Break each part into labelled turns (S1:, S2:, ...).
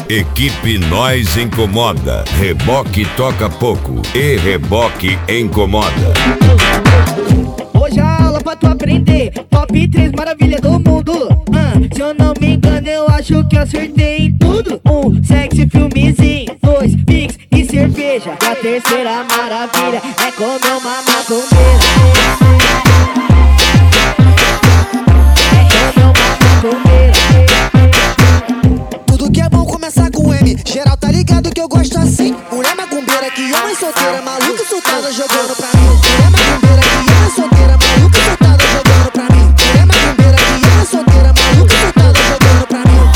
S1: Equipe Nós Incomoda, Reboque toca pouco e Reboque incomoda.
S2: Hoje a aula pra tu aprender, top 3 maravilha do mundo. Se eu não me engano eu acho que acertei em tudo. 1, sexy filmezinho. 2, pix e cerveja. E a terceira maravilha é comer uma macumbeira. É comer uma macumbeira.
S3: Tudo que é bom começa com M. Geral tá ligado que eu gosto assim. Mulher macumbeira que é mãe solteira, maluca soltada jogando pra mim. Mulher macumbeira que é mãe solteira, maluca soltada jogando pra mim. Mulher macumbeira que é mãe solteira, maluca soltada jogando pra mim.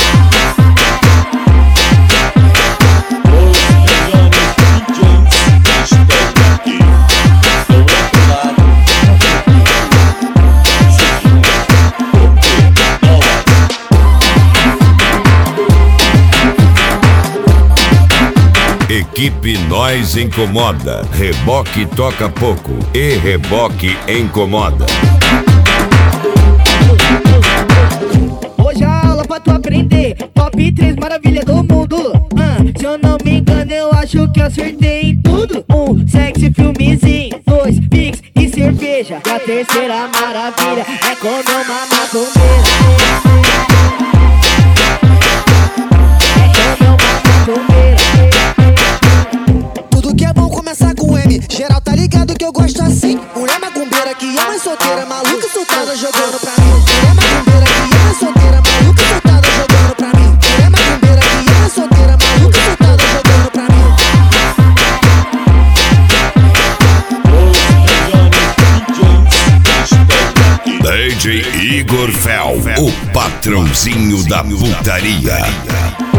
S1: Equipe Nós Incomoda, Reboque toca pouco e Reboque incomoda.
S2: Hoje a aula pra tu aprender, top 3 maravilha do mundo. Se eu não me engano eu acho que acertei em tudo. 1, sexy filmezinho. 2, pix e cerveja. E a terceira maravilha é comer uma macumbeira. É comer uma macumbeira.
S3: Tudo que é bom começa com M. Geral tá ligado que eu gosto assim. Mulher macumbeira que é mãe solteira, maluca soltada jogando pra mim. Mulher macumbeira que é mãe solteira, maluca soltada jogando pra mim. Mulher macumbeira que é mãe solteira, maluca soltada jogando pra mim.
S1: DJ Igor Fel, o patrãozinho da putaria.